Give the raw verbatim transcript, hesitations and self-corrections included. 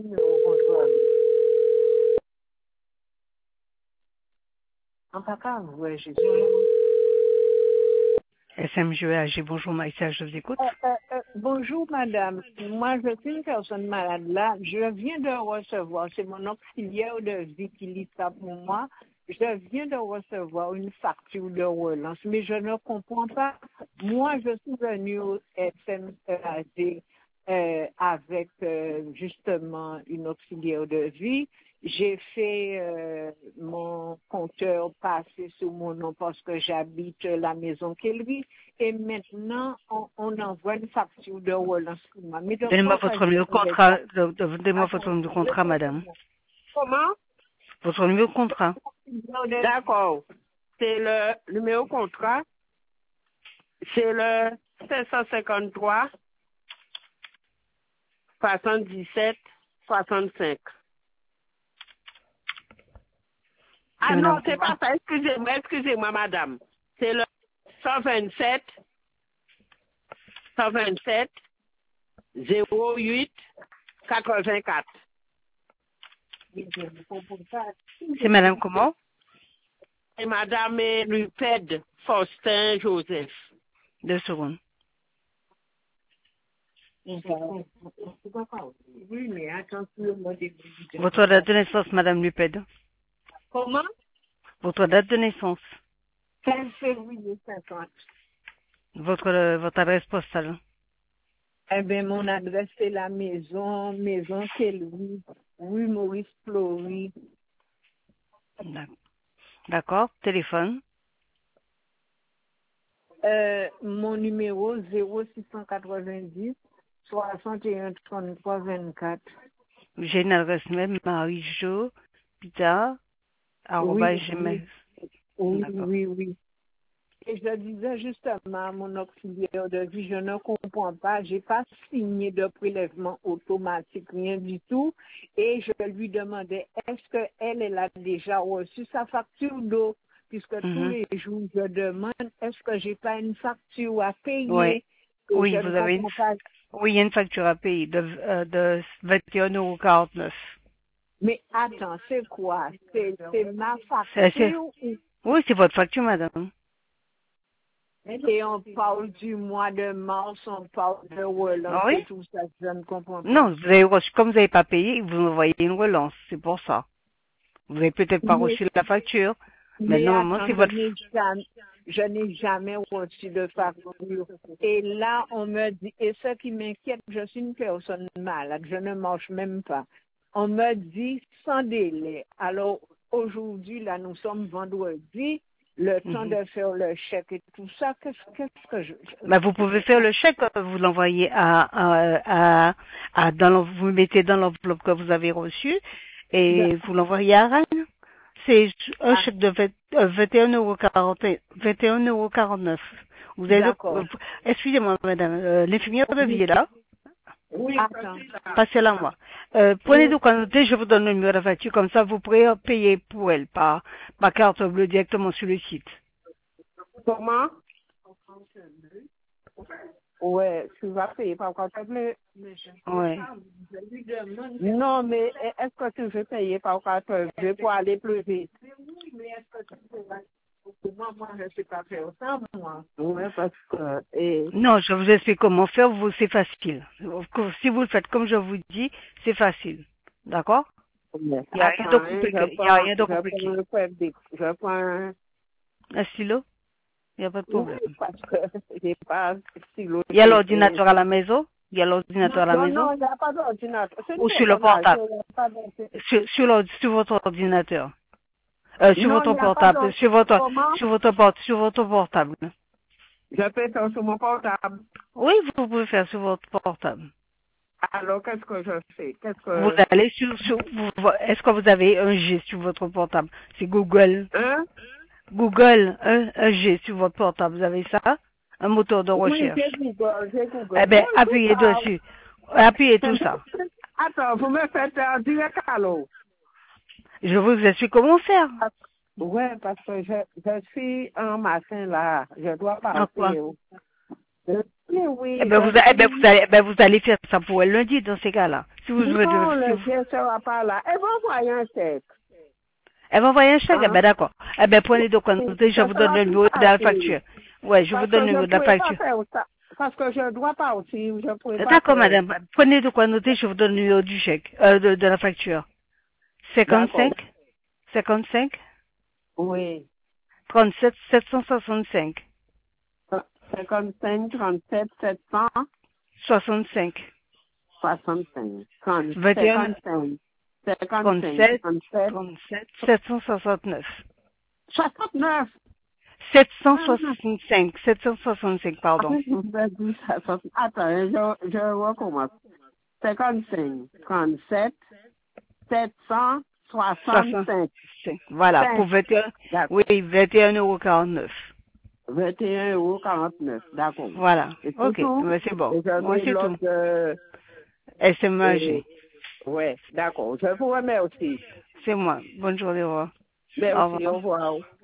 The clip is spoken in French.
En papa, ouais, j'ai S M G A G, bonjour Maïssa, je vous écoute. Euh, euh, euh, bonjour madame, moi je suis une personne malade là, je viens de recevoir, c'est mon auxiliaire de vie qui lit ça pour moi, je viens de recevoir une facture de relance, mais je ne comprends pas, moi je suis venue au S M E A G euh, avec euh, justement une auxiliaire de vie. J'ai fait euh, mon compteur passer sur mon nom parce que j'habite la maison qu'elle vit. Et maintenant, on, on envoie une facture de relance pour moi. Mais de Donnez-moi quoi votre numéro de s'agit-il contrat, exactement? de- de- donnez-moi votre Attends, numéro de contrat, madame. comment? Votre numéro de contrat. D'accord. C'est le numéro contrat. C'est le sept cent cinquante-trois soixante-dix-sept soixante-cinq. C'est Ah madame non, c'est pas comment? ça. Excusez-moi, excusez-moi, madame. C'est le cent vingt-sept cent vingt-sept zéro huit quatre-vingt-quatre. C'est madame comment? Et madame Ruped Faustin Joseph. Deux secondes. Oui, mais attention, moi, j'ai- Votre date de naissance, madame Luped. comment? Votre date de naissance. quinze février cinquante. Votre, euh, votre adresse postale. Eh bien, mon adresse, c'est la maison, maison Kelly, rue Maurice Flory. D'ac- D'accord. Téléphone. Euh, mon numéro, zéro six cent quatre-vingt-dix soixante et un trente-trois vingt-quatre. J'ai une adresse mail, marijo, pita, Oui, arobase oui, gmail. oui, D'accord. oui, oui. Et je disais justement à mon auxiliaire de vie, je ne comprends pas, j'ai pas signé de prélèvement automatique, rien du tout. Et je lui demandais, est-ce qu'elle, elle a déjà reçu sa facture d'eau? Puisque tous Mhm. les jours, je demande, est-ce que j'ai pas une facture à Oui. payer? Et Oui, je vous ne avez une, comprends pas. oui, il y a une facture à payer de, euh, de vingt et un euros quarante-neuf. Mais attends, c'est quoi? C'est c'est ma C'est assez. facture ou... Oui, c'est votre facture, madame. Et on parle du mois de mars, on parle de relance Ah oui? et tout ça, je ne comprends pas. Non, vous avez reçu, comme vous n'avez pas payé, ils vous envoyez une relance, c'est pour ça. Vous n'avez peut-être pas Mais, reçu la facture, mais mais normalement, attends, c'est je votre... n'ai jamais, je n'ai jamais reçu de facture. Et là, on me dit, et ce qui m'inquiète, je suis une personne malade, je ne marche même pas. On me dit sans délai. Alors, aujourd'hui, là, nous sommes vendredi, le temps Mhm. de faire le chèque et tout ça, qu'est-ce qu'est-ce que je... Bah, vous pouvez faire le chèque, euh, vous l'envoyez à, à, à, à- dans l'en- vous le mettez dans l'enveloppe que vous avez reçue je- et vous l'envoyez à Rennes. C'est un ah, chèque de vingt, euh, vingt et un euros quarante, vingt et un euros quarante-neuf. Vous avez le, euh, d'accord. excusez-moi, madame, euh, l'infirmière de vie Oui, est là. oui, attends. Passez-la moi. Euh, prenez Oui, donc en noter, je vous donne le numéro de la facture, comme ça vous pourrez euh, payer pour elle par, par carte bleue directement sur le site. comment? Ouais, tu vas payer par carte bleue. Ouais. Non, mais est-ce que tu veux payer par carte bleue pour aller plus vite? Moi, moi, je ne sais pas faire ça, moi. Oui, parce que... Et... Non, je vous explique comment faire, vous, c'est facile. Si vous le faites comme je vous dis, c'est facile. D'accord? Il n'y a rien de Attends, hein, je compliqué. Il n'y a prends, rien de je prends compliqué. le Québec. Je prends un... Un stylo? Il n'y a pas de Oui, problème. parce que j'ai pas de stylo. Il y a Et, et... l'ordinateur à la maison? Il y a l'ordinateur à la Non, maison? non, il n'y a pas d'ordinateur. C'est une Ou sur le personne âgée, portable? il n'y a pas d'ordinateur. Sur, sur, l'ord- sur votre ordinateur? Euh, sur Non, il votre n'y a pas portable? d'ordinateur. Sur votre, Comment? sur votre port- sur votre portable? Je fais ça sur mon portable. Oui, vous pouvez faire sur votre portable. Alors, qu'est-ce que je fais? Qu'est-ce Vous que... allez sur, sur vous- est-ce que vous avez un G sur votre portable? C'est Google. Hein? Google, un, un G sur votre portable. Vous avez ça? Un moteur de Oui, j'ai recherche. Google, j'ai Eh Google. bien, Bon, tout appuyez ça. dessus. Appuyez tout ça. Attends, vous me faites un direct alors. Je vous explique comment faire. Oui, parce que je, je suis en machin là. Je dois En quoi? partir. Oui, Eh oui, ben, vous, je eh ben, vous suis... allez, eh ben, vous allez faire ça pour le lundi dans ces cas-là. Si Si vous Non, si le vous- bien sera pas là. Elle va envoyer un chèque. Elle va envoyer un chèque, Ah. eh ben d'accord. Eh ben prenez de quoi noter, je Ça vous donne sera le plus numéro de la facile. facture. Ouais, je vous Parce donne que le je numéro ne de la pouvais pas facture. faire ça. Parce que je dois partir. Je ne pouvais pas D'accord, faire. madame. Prenez de quoi noter, je vous donne le numéro du chèque, euh, de, de la facture. cinquante-cinq, cinquante-cinq, Oui. trente-sept, sept cent soixante-cinq, cinquante-cinq, trente-sept, sept cent soixante-cinq, soixante-cinq. trente, vingt et un, cinquante-cinq. cinquante-cinq, trente-sept, trente-sept, trente-sept, sept cent soixante-neuf. soixante-neuf. sept cent Ah, soixante-cinq, sept cent soixante-cinq, pardon. Attends, je, je recommence. cinquante-cinq, trente-sept, sept cent soixante-cinq. soixante-cinq. Voilà, Cinq. pour vingt et un, D'accord. oui, vingt et un euros quarante-neuf. vingt et un euros quarante-neuf. D'accord. Voilà. Et c'est Ok, tout. ouais, c'est bon. Et je Ouais, mets c'est tout. l'autre. Euh, Elle s'est euh, mangée. ouais, d'accord. Je vous remercie. C'est moi. Bonne journée, au revoir. Au Merci, revoir. au revoir.